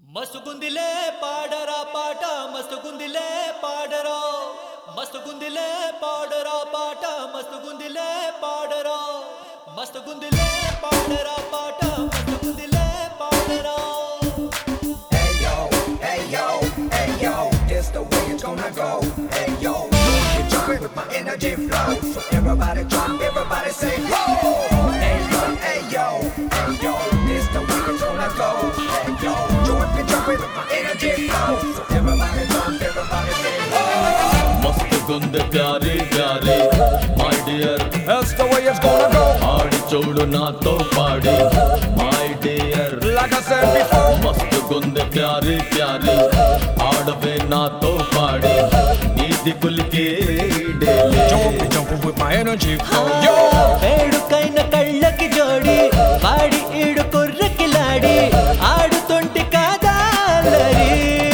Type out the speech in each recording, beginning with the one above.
మస్తుగుందిలే పాడరా పాట మస్తుగుందిలే పాడరా మస్తుగుందిలే పాడరా పాట మస్తుగుందిలే పాడరా మస్తుగుందిలే పాడరా పాట మస్తుగుందిలే పాడరా Hey yo, hey yo, hey yo, this the way it's gonna go. Hey yo, you jump with my energy flow. So everybody jump, everybody say ho. Hey yo, hey yo, hey yo, this the way it's gonna go. Hey yo, jump with my energy flow. So everybody jump, everybody say ho. मस्त गुंद प्यारे प्यारे my dear That's the way it's gonna go. ఆడి చూడు నాతో పాడి my dear Like I said before. మస్తు గుంద ప్యారే ప్యారే ఆడవే నాతో పాడి నీ దిక్కులకే డేలే Jumping with my energy flow. Yo. వేడుకైన కళ్ళకి జోడి వాడి ఈడు కుర్రకిలాడి ఆడుతుంటి కాదాలరి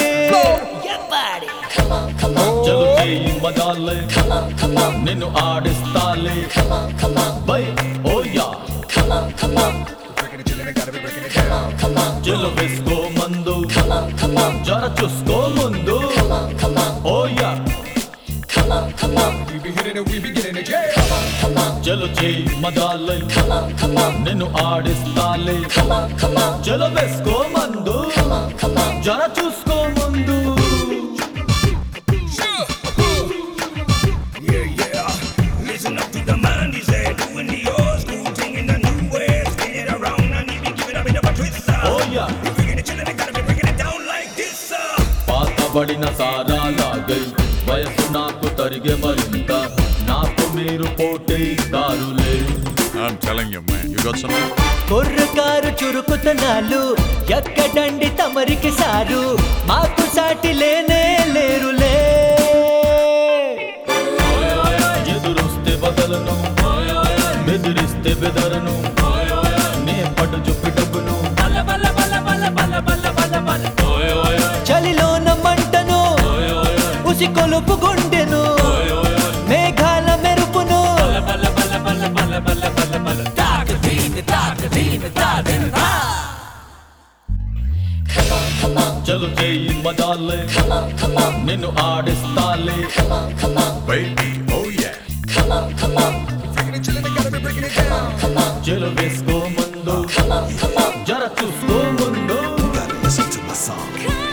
చలో చేయి మదాలే నిన్ను ఆడిస్తాలే బై oh yeah Breaking it, chillin', gotta be breaking it down. చలో వేసుకో మందు జర చూసుకో ముందు oh yeah We be hitting it, we be getting it, yeah. చలో చేయి మదాలే నిన్ను ఆడిస్తాలే చలో వేసుకో మందు జర చూసుకో ముందు Yeah, yeah. Listen up to the man, he said, doing the old school thing in a new way. Spin it around and he be giving up in a twist, sir. Oh yeah We bringing it, chillin', gotta be breaking it down like this, sir. పాతబడిన సారా లాగై వయసు నాకు తరిగే మరింత నాకు మీరు పోటీదారులే I'm telling you, man. You got something? కుర్రకారు చురుకుతనాలు ఎక్కడండి తమరికి సారు మాకు సాటి లేనే లేరులే ఎదురొస్తే బదలను బెదిరిస్తే బెదరను నే పట్టు చూపి డబ్బును చలిలోన మంటను ఉసి కొలుపు గుండెను మేఘాల మెరుపును చలో చేయి మదాలే నిన్ను ఆడిస్తాలే Baby, oh yeah. Breaking it, chillin', gotta be breaking it down. చలో వేసుకో ముందు జర చూసుకో ముందు Gotta listen to my song.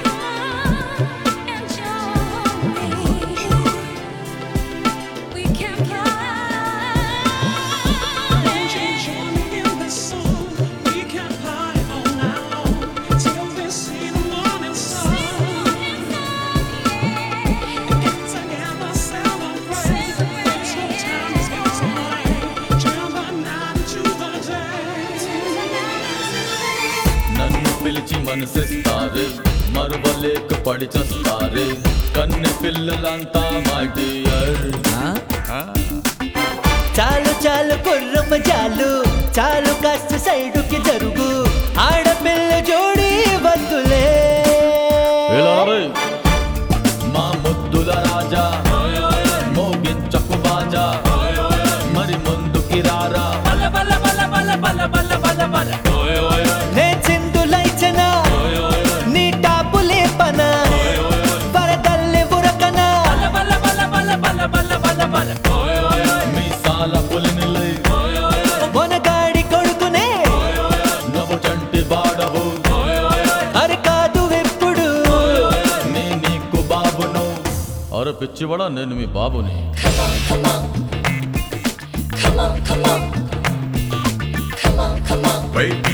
నన్ను పిలిచి మనసిస్తారే మరువలేక పడి చస్తారే కన్నె పిల్లలంతా మై డియర్ చాలు చాలు కుర్రమ్మ చాలు చాలు కాస్త సైడుకి జరుగు ఆడపిల్ల జోడి వద్దులే మా ముద్దుల రాజా మోగించకు బాజా మరి ముందుకి రారా నే చిందులైచన నీ టాపులే పన పరదల్లే ఉరకన మీ సాల పులినిలే మొనగాడి కొడుకునే నవ్వు చంటి బాడవు అరి కాదు ఎప్పుడు నే నీకు బాబును అరే పిచ్చివాడా నేను మీ బాబుని Baby,